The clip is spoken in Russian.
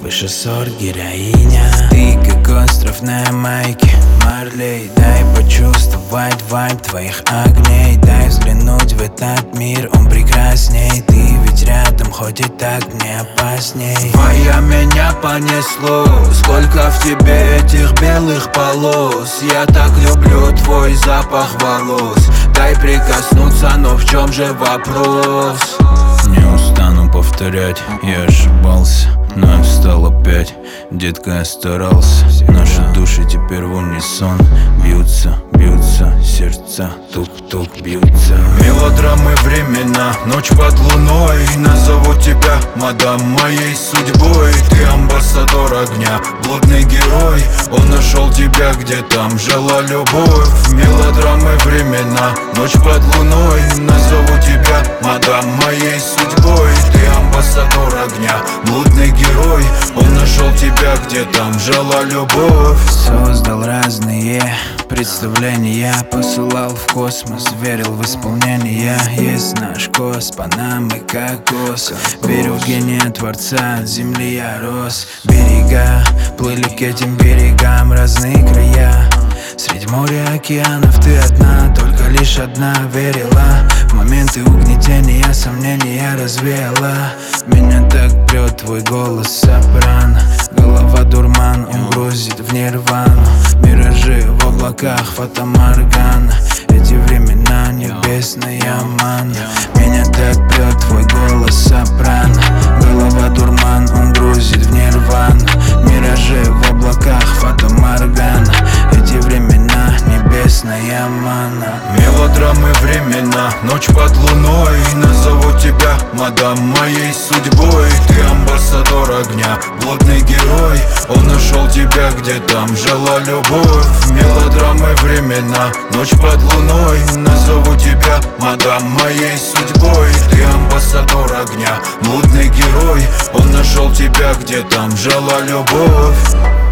выше сорт героиня. Ты как остров на Ямайке, Марлей. Дай почувствовать вайб твоих огней. Дай взглянуть в этот мир, он прекрасней. Ты ведь рядом, хоть и так мне опасней. Моя меня понесло, сколько в тебе этих белых полос. Я так люблю твой запах волос. Дай прикоснуться, но в чем же вопрос? Не устану повторять, я ошибался, но я встал опять. Детка, я старался. Наши души теперь в унисон бьются, бьются, сердца тук-тук бьются. Мелодрамы времена, ночь под луной. Назову тебя мадам моей судьбой. Ты амбассадор огня, блудный герой. Он нашел тебя, где там жила любовь. Мелодрамы времена, ночь под луной. Назову тебя мадам моей судьбой. Ты амбассадор огня, блудный герой. Он нашел тебя, где там жила любовь. Создал разные представления, посылал в космос, верил в исполнение. Есть наш кос, Панамы, кокос. Верю в гения Творца, от земли я рос. Берега плыли к этим берегам, разные края. Средь моря океанов ты одна, только лишь одна верила. В моменты угнетения сомнения развеяла. Меня так прет твой голос сопрано. Голова дурман, он грузит в нирвану. Миражи в облаках, фатаморгана. Эти времена небесная мана. Меня так прет твой голос сопрано. Голова дурман, он грузит в нирвану. Миражи в облаках, фатаморгана. Эти времена небесная мана. Мелодрамы времена, ночь под луной. Назову тебя мадам моей судьбой. Ты амбассадор огня, блудный герой. Он нашел тебя, где там жила любовь. Мелодрамы времена, ночь под луной. Назову тебя мадам моей судьбой. Ты амбассадор огня, блудный герой. Он нашел тебя, где там жила любовь.